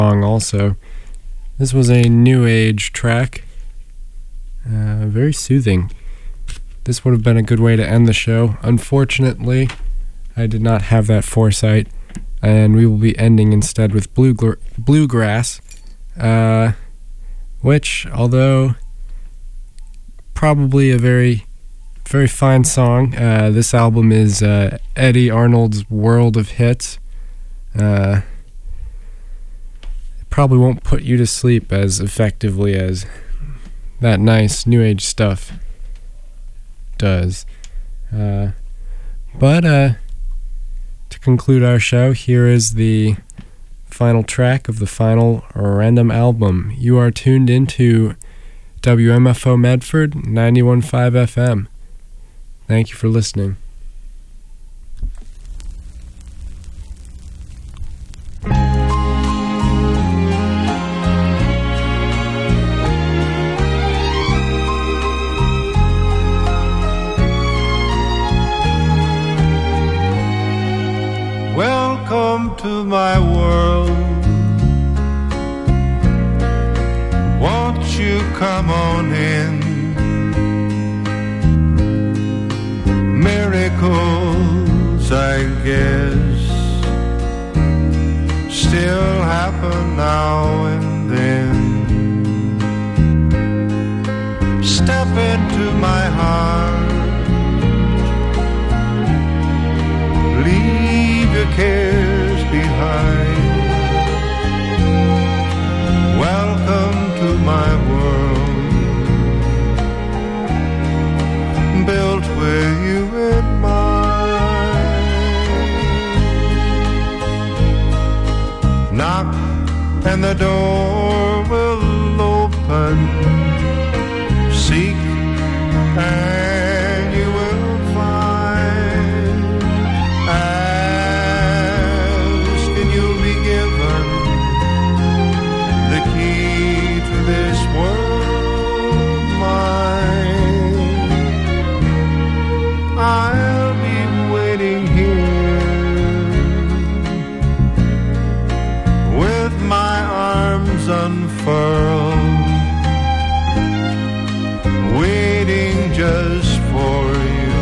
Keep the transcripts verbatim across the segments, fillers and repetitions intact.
song also. This was a new age track. Uh, very soothing. This would have been a good way to end the show. Unfortunately, I did not have that foresight, and we will be ending instead with blue gl- Bluegrass, uh, which, although probably a very, very fine song, uh, this album is uh, Eddie Arnold's World of Hits. Uh, it probably won't put you to sleep as effectively as that nice new age stuff does. Uh, but uh, to conclude our show, here is the final track of the final random album. You are tuned into W M F O Medford ninety-one point five F M. Thank you for listening. Welcome to my world. Won't you come on in? Miracles, I guess, still happen now and then. Step into my heart, leave your cares behind. Welcome to my world, built with you in mind. Knock and the door will open. Seek and you will find. Ask and you'll be given the key to this world mine. I'll be waiting here with my arms unfurled, waiting just for you.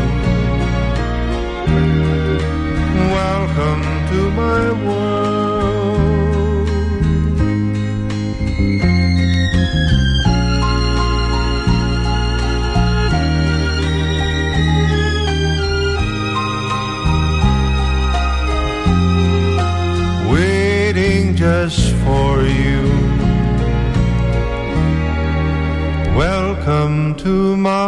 Welcome to my world. Waiting just for you. Welcome to my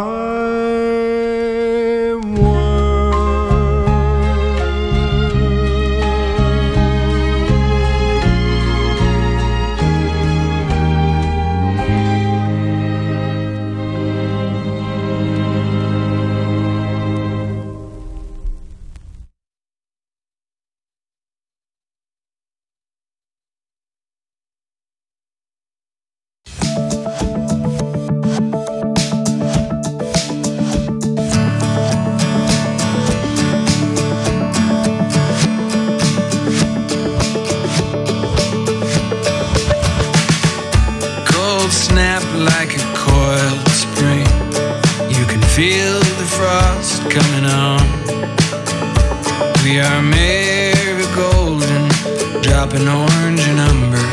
snap like a coiled spring. You can feel the frost coming on. We are marigold and dropping orange and umber,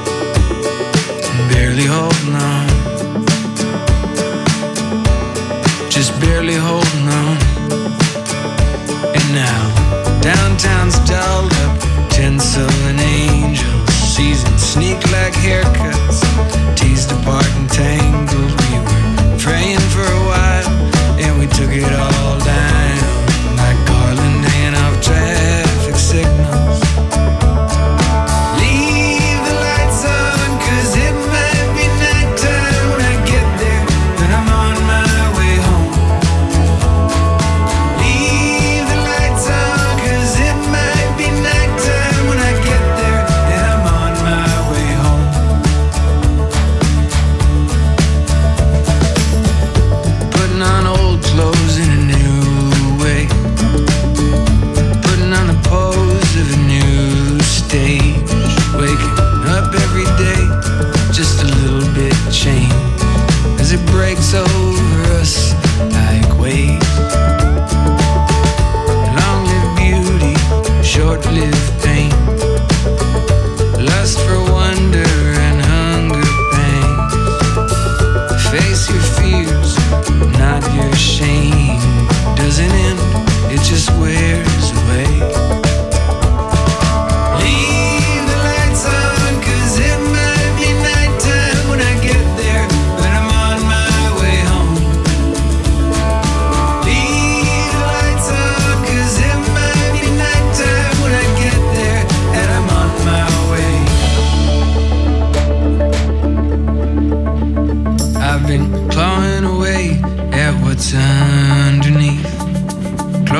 barely holding on, just barely holding on. And now downtown's dolled up, tinsel and angels, seasons sneak like haircuts, teased apart and tangled. We were praying for a while, and we took it all down like Garland hanging off traffic signals.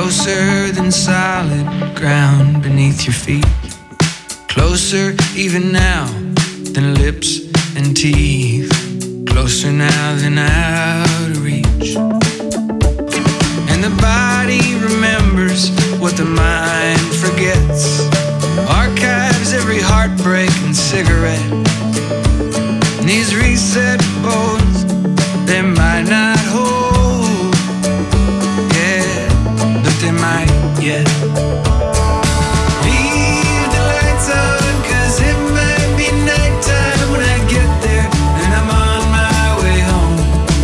closer than solid ground beneath your feet, closer even now than lips and teeth, closer now than out of reach. And the body remembers what the mind forgets, archives every heartbreak and cigarette. And these reset bones, they might not hold, yeah, but they might yet. Leave the lights on, 'cause it might be nighttime when I get there, and I'm on my way home.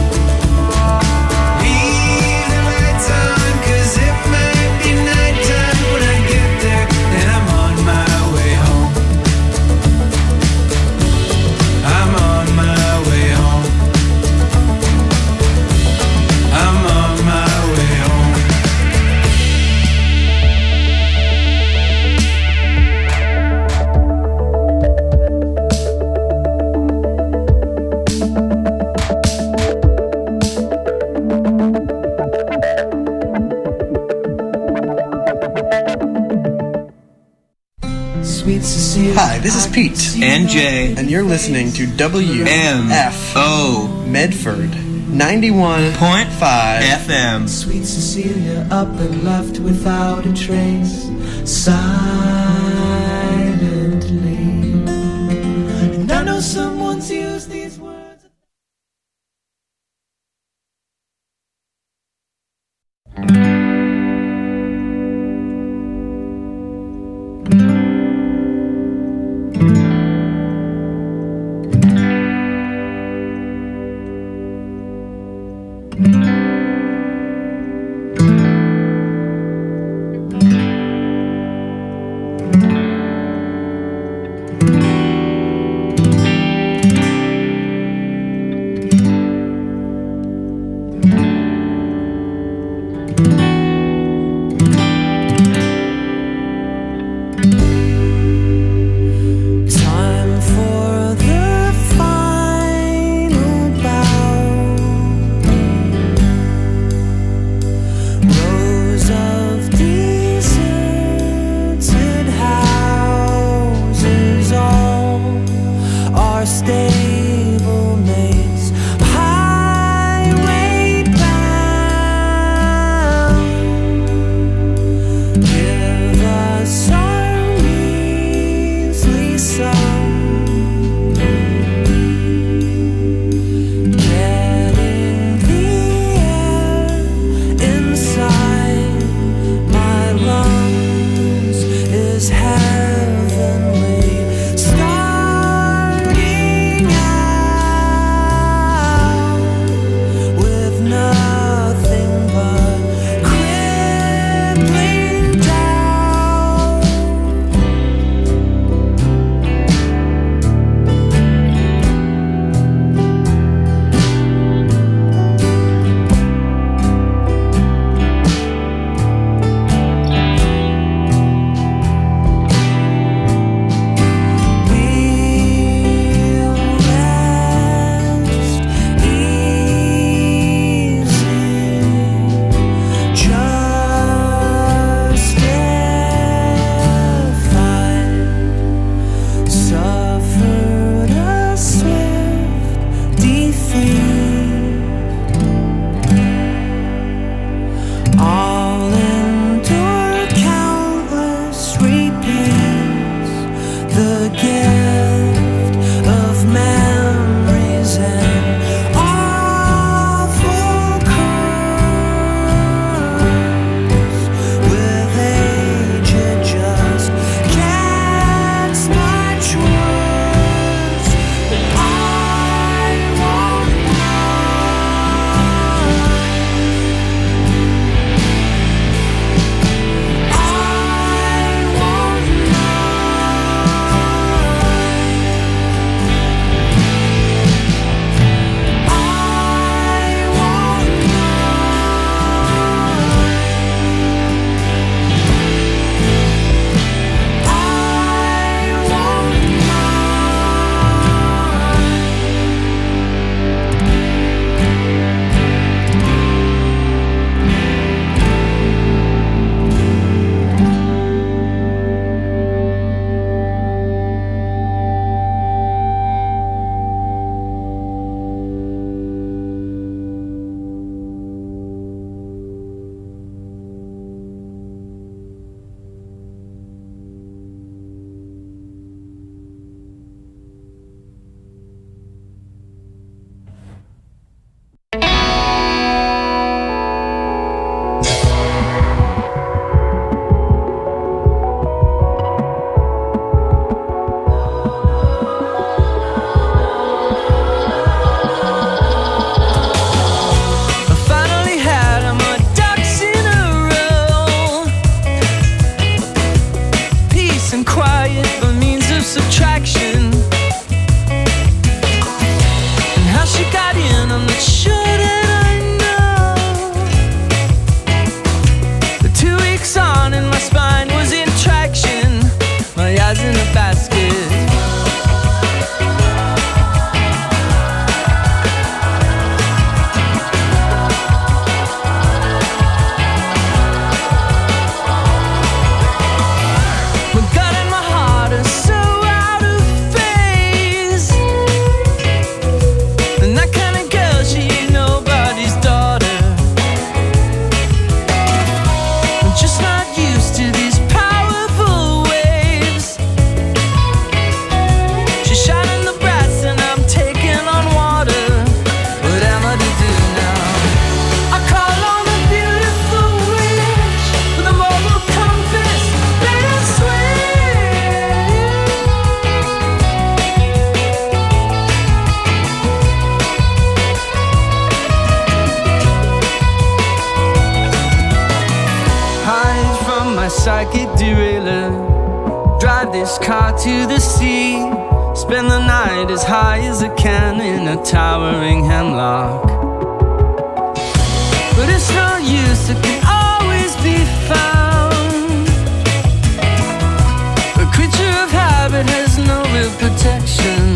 Leave the lights on, 'cause it might be nighttime when I get there, and I'm on my way home. I'm on my way home. I'm on my way home. Sweet Cecilia. Hi, this is Pete. And Jay. And you're listening to W M F O Medford ninety-one point five F M. Sweet Cecilia up and left without a trace, silently. And I know someone's used these words. derailer. Drive this car to the sea. Spend the night as high as I can in a towering hemlock. But it's no use, it can always be found. A creature of habit has no real protection.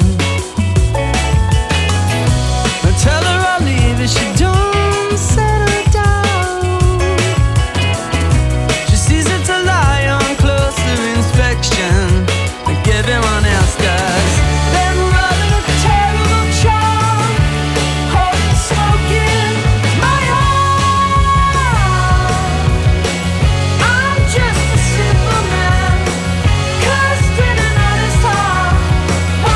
I tell her I'll leave if she don't settle down. She sees it to lie on closer inspection, like everyone else does. Then running a terrible charm, holding smoke in my heart. I'm just a simple man, cursed in an honest heart. Oh,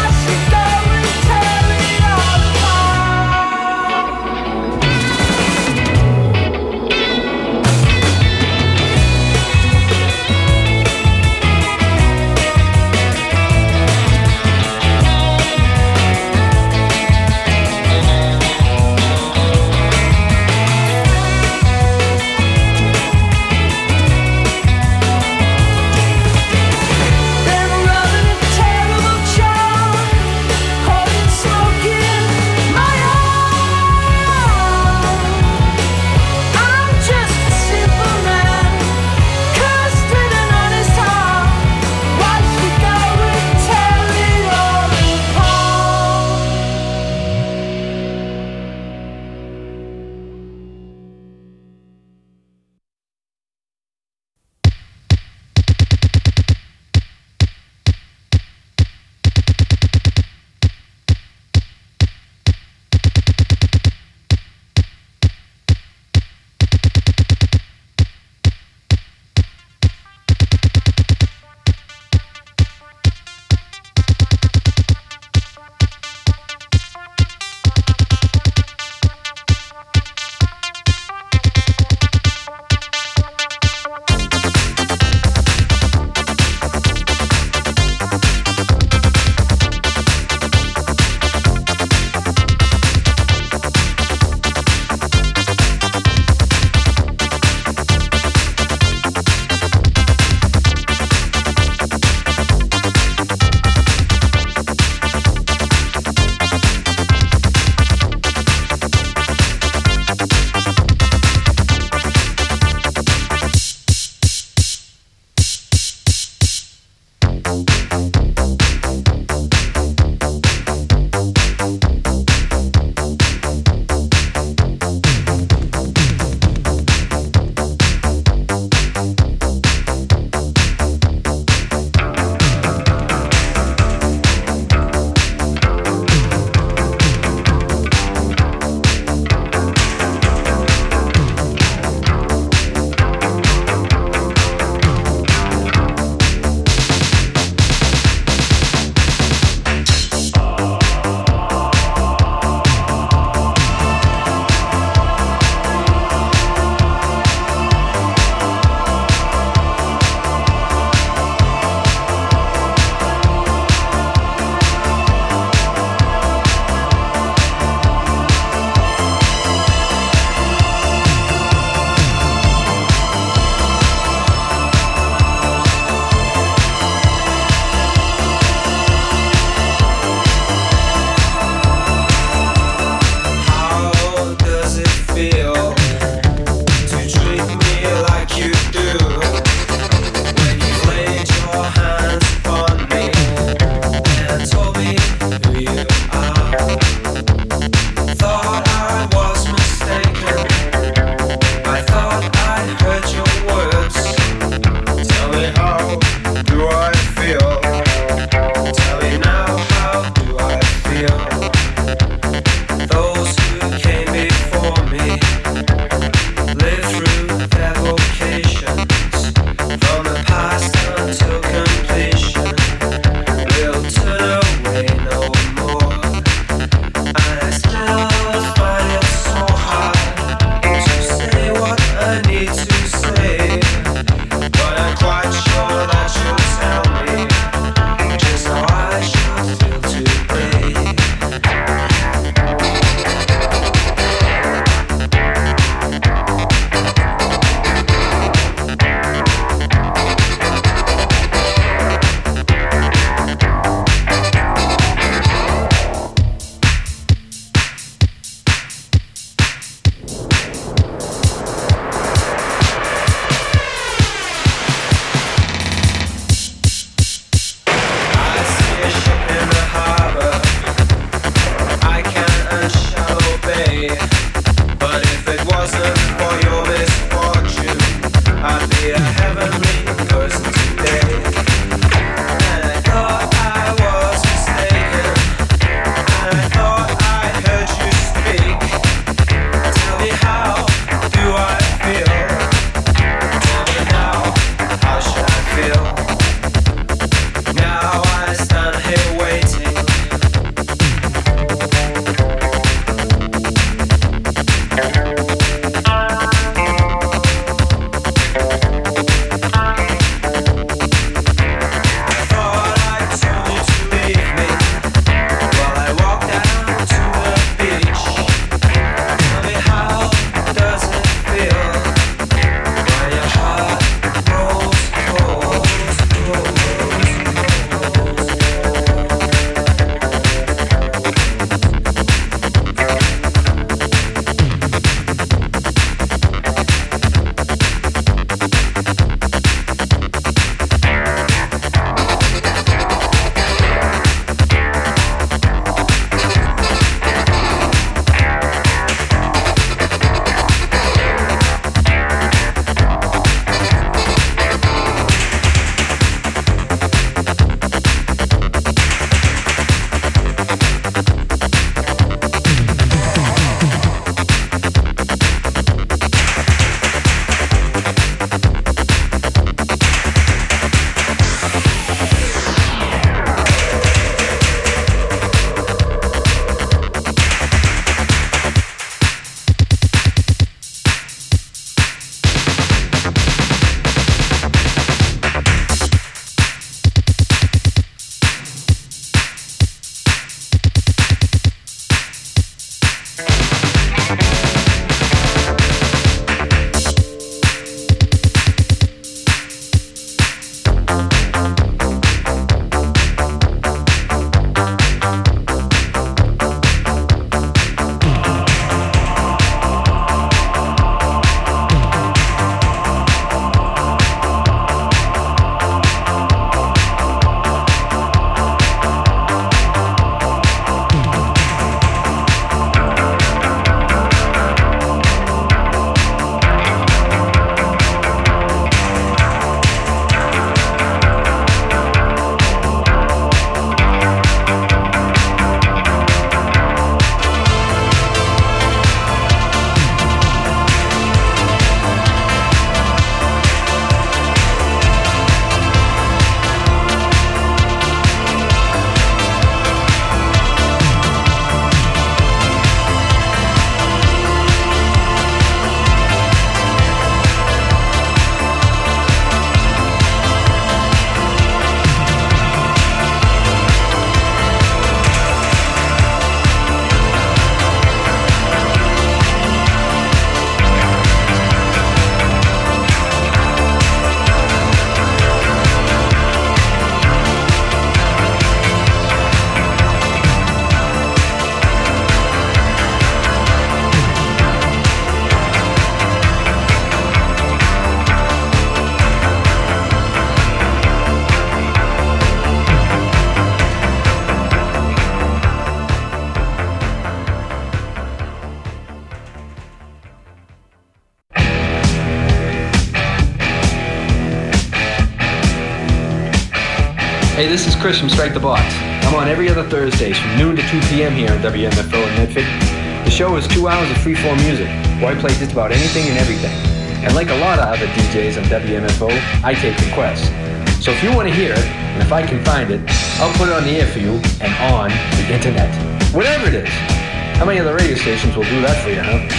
Hey, this is Chris from Strike the Box. I'm on every other Thursdays from noon to two p.m. here on W M F O in Medford. The show is two hours of free-form music, where I play just about anything and everything. And like a lot of other D Js on W M F O, I take requests. So if you want to hear it, and if I can find it, I'll put it on the air for you and on the internet. Whatever it is. How many other radio stations will do that for you, huh?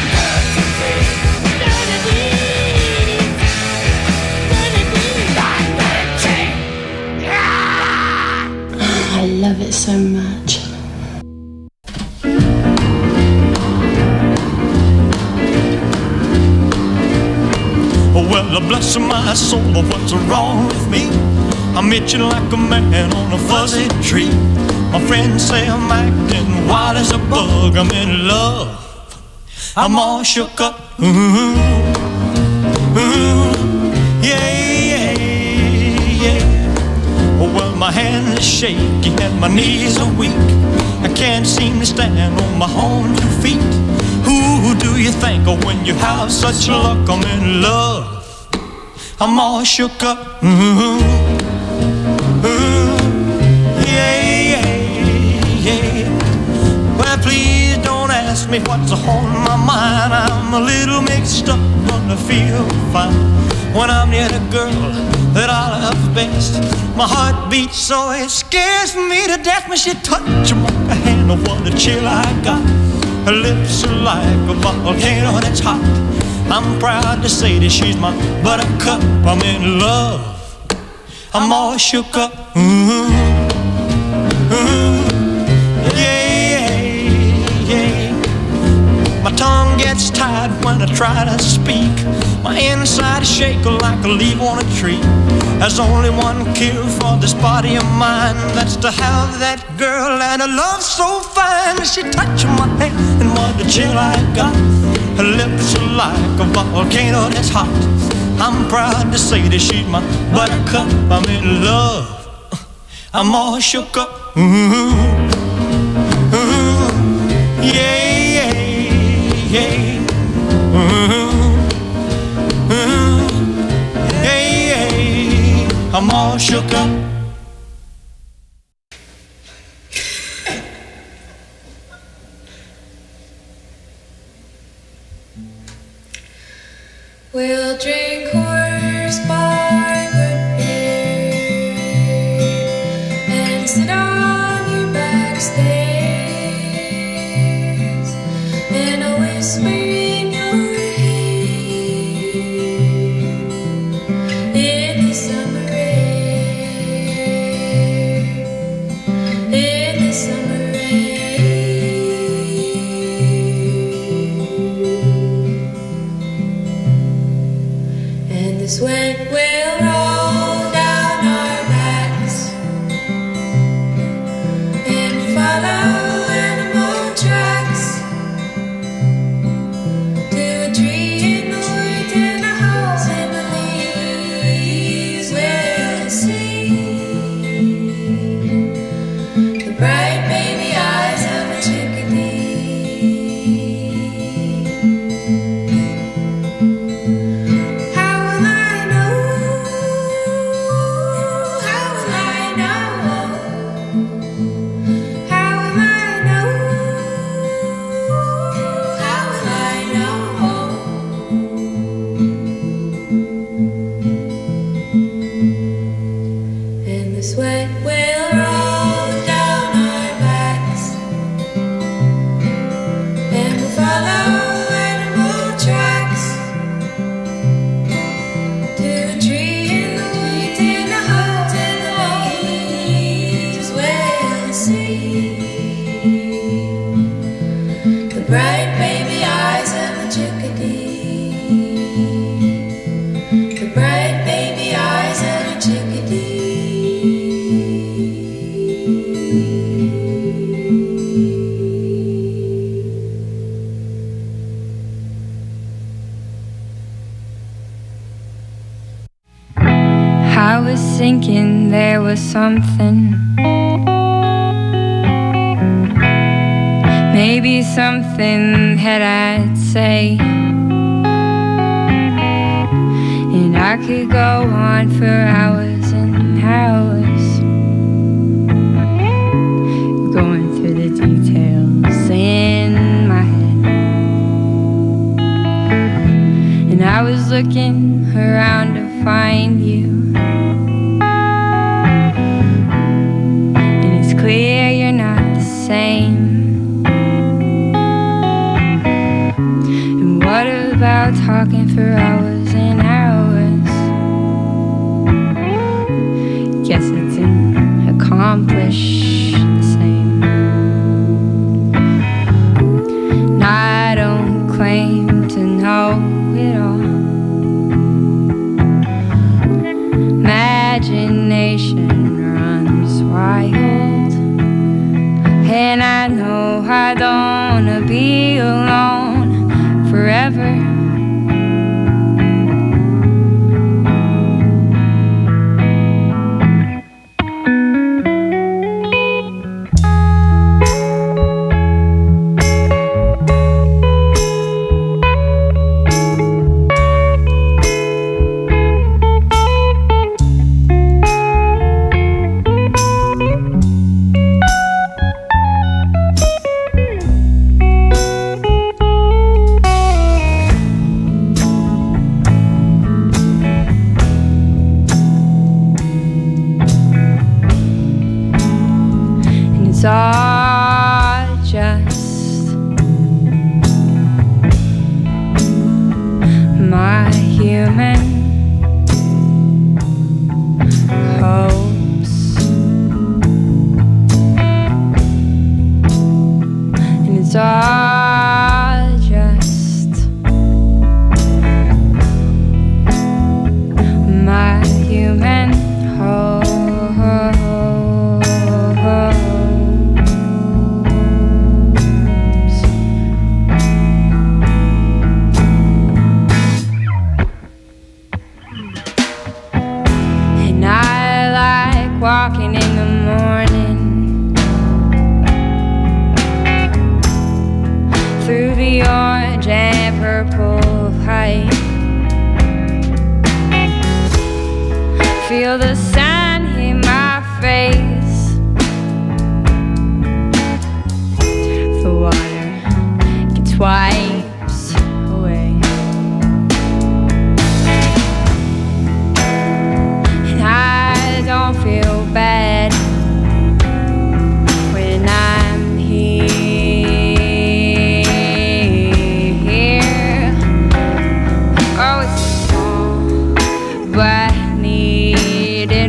I love it so much. Well, bless my soul, what's wrong with me? I'm itching like a man on a fuzzy tree. My friends say I'm acting wild as a bug. I'm in love, I'm all shook up. Ooh, ooh, yeah, yeah, yeah. Well, my hand is shaky and my knees are weak. I can't seem to stand on my own two feet. Who do you think of when you have such luck? I'm in love, I'm all shook up. Ooh, ooh, yeah, yeah, yeah. Well, please don't ask me what's on my mind. I'm a little mixed up, but I feel fine when I'm near the girl that I love best. My heart beats so it scares me to death when she touches my hand. Oh, what a chill I got. Her lips are like a volcano that's hot. I'm proud to say that she's my buttercup. I'm in love, I'm all shook up. Ooh, ooh, yeah, yeah. My tongue gets tied when I try to speak. My inside is shaking like a leaf on a tree. There's only one cure for this body of mine. That's to have that girl and a love so fine. She touched my hand and what a chill I got. Her lips are like a volcano that's hot. I'm proud to say that she's my buttercup. I'm in love, I'm all shook up. Ooh, ooh, yeah, yeah, yeah. Ooh, ooh, yeah, yeah. I'm all shook up. We'll drink horsebar good beer and sit on your back stairs and I'll whisper in your ear in the summer air, in the summer sweat will roll down our backs and follow animal tracks to a tree in the woods and a house in the leaves. We'll see the bright baby eyes of a chickadee. I was thinking there was something, maybe something that I'd say, and I could go on for hours and hours talking for hours and hours. Guess it didn't accomplish the same. And I don't claim to know it all. Imagination runs wild, and I know I don't wanna be alone forever. It's all just my human hopes, and it's all just my human hopes. Walking in the morning through the orange and purple light, feel the sun hit my face. The water gets wipes away, and I don't feel bad when I'm here. Oh, it's small but needed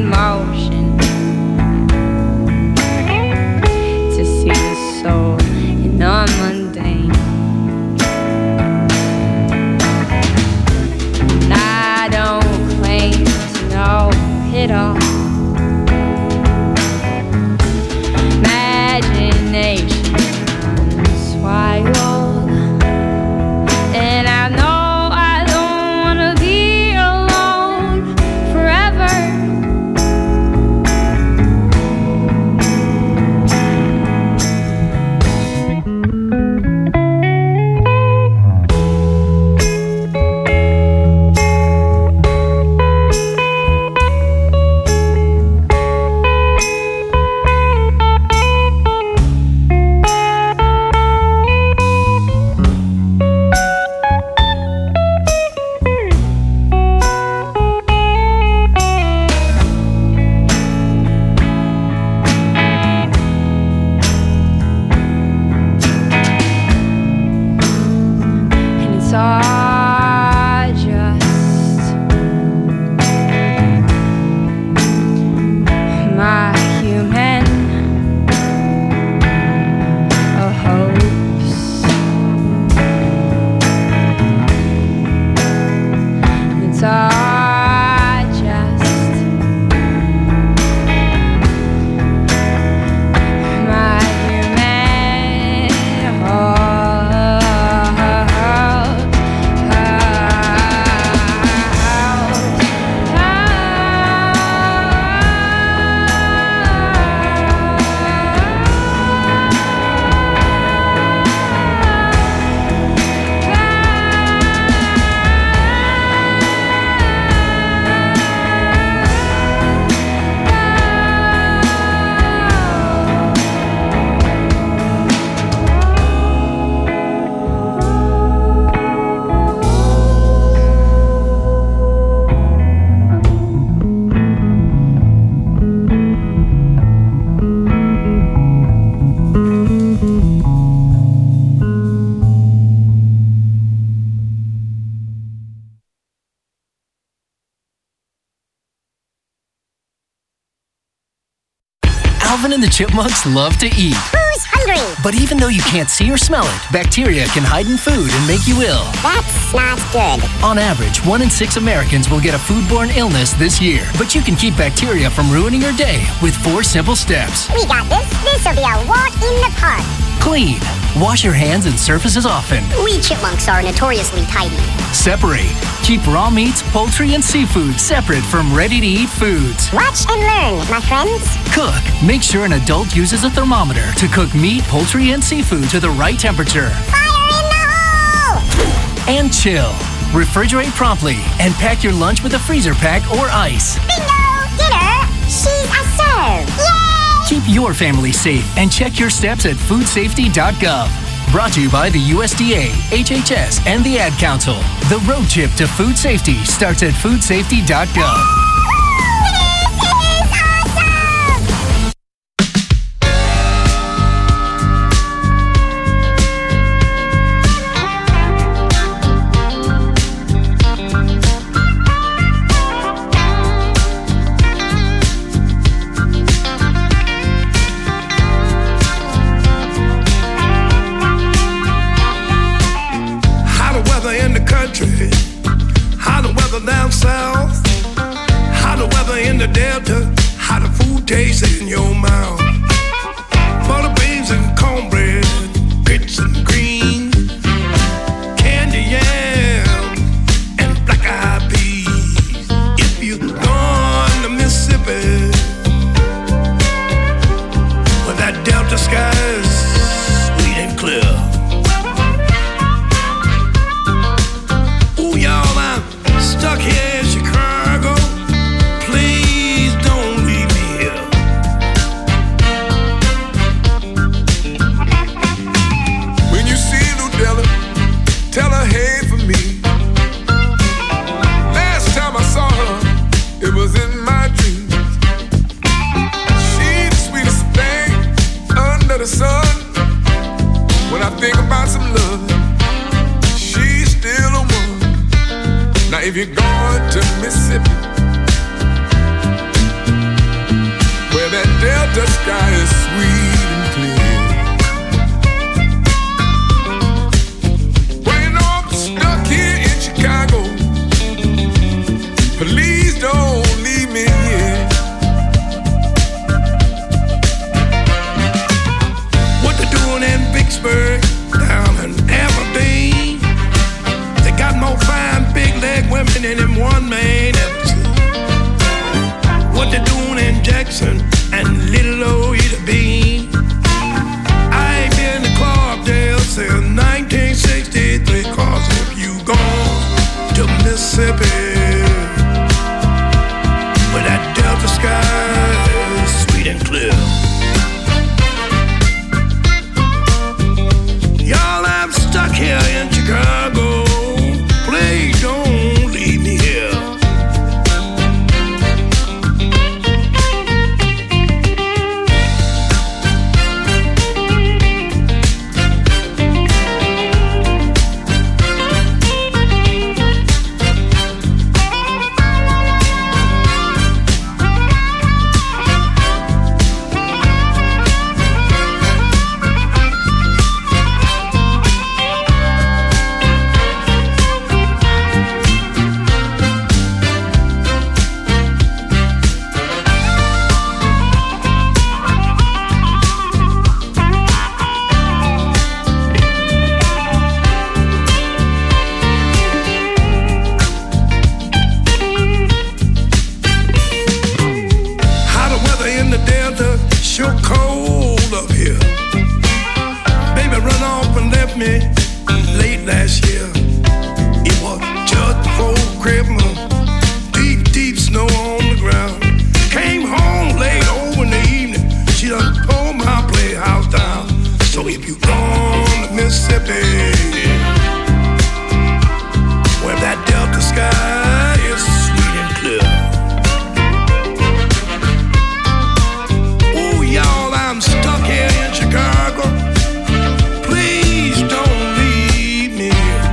Alvin and the Chipmunks love to eat. Who's hungry? But even though you can't see or smell it, bacteria can hide in food and make you ill. That's not good. On average, one in six Americans will get a foodborne illness this year. But you can keep bacteria from ruining your day with four simple steps. We got this. This'll be a walk in the park. Clean. Wash your hands and surfaces often. We chipmunks are notoriously tidy. Separate. Keep raw meats, poultry, and seafood separate from ready-to-eat foods. Watch and learn, my friends. Cook. Make sure an adult uses a thermometer to cook meat, poultry, and seafood to the right temperature. Fire in the hole! And chill. Refrigerate promptly and pack your lunch with a freezer pack or ice. Bingo! Dinner! She's a serve! Yay! Keep your family safe and check your steps at food safety dot gov. Brought to you by the U S D A, H H S, and the Ad Council. The road trip to food safety starts at food safety dot gov. How the weather down south, how the weather in the delta, how the food tastes in your mouth. Butter beans and cornbread, grits and greens, candy yam and black eyed peas. If you gone to Mississippi, where that delta sky is sweet and clear. Stuck here in Chicago, please don't leave me here. When you see Ludella, tell her hey for me. Last time I saw her, it was in my dreams. She's the sweetest thing under the sun. When I think about some love, she's still a woman. Now if you're going to Mississippi, where that delta sky is sweet and clear. Well, you know I'm stuck here in Chicago. Please don't leave me here. What they doing in Vicksburg, down in Aberdeen? They got more fine big leg women in them one man ever seen. What they doing in Jackson and Little Old Ida Bean? I ain't been to Clarkdale since nineteen sixty-three. Cause if you gone to Mississippi, where that delta sky is sweet and clear. Y'all, I'm stuck here in Chicago. Please don't leave me here. Chicago, please don't leave me.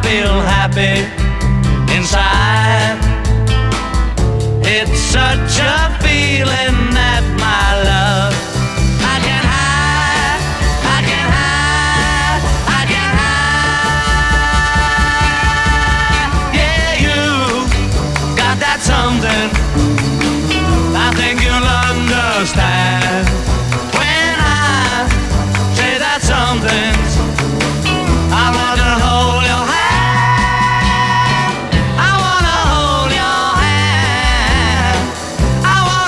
feel happy inside. It's such a feeling that my love I can hide, I can hide, I can hide. Yeah, you got that something I think you'll understand when I say that something's. I wanna hold your hand. I wanna hold your hand. I wanna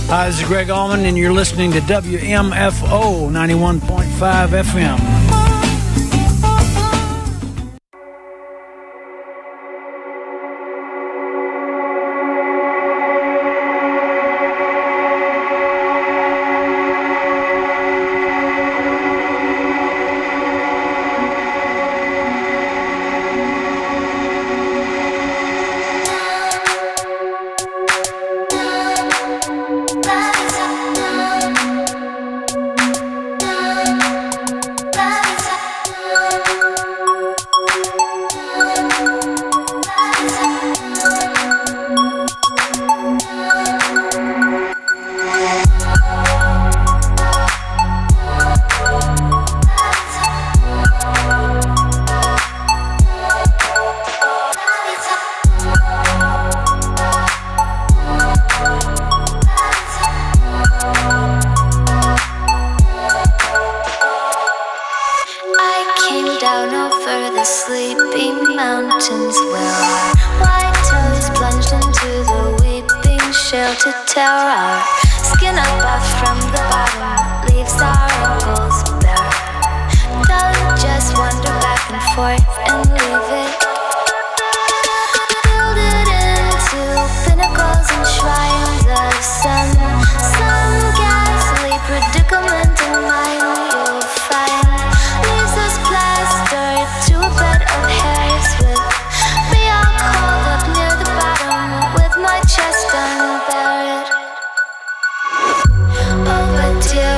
Hi, this is Greg Allman, and you're listening to W M F O ninety-one point five F M.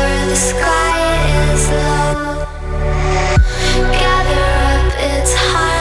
Sky is low. Gather up its heart.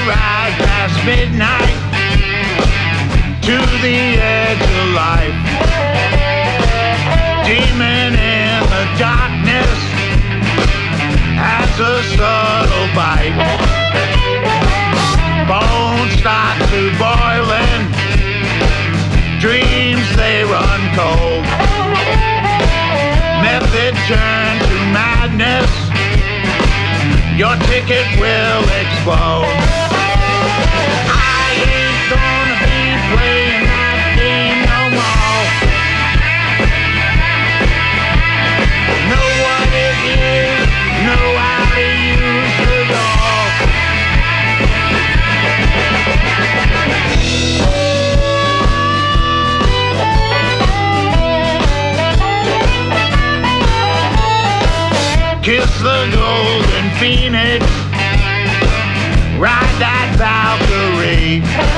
ride past midnight to the edge of life. Demon in the darkness has a subtle bite. Bones start to boiling, dreams they run cold. Method turn to madness, your ticket will explode. I ain't gonna be playing that game no more. Know what it is, know how to use the door. Kiss the golden phoenix, ride that Valkyrie.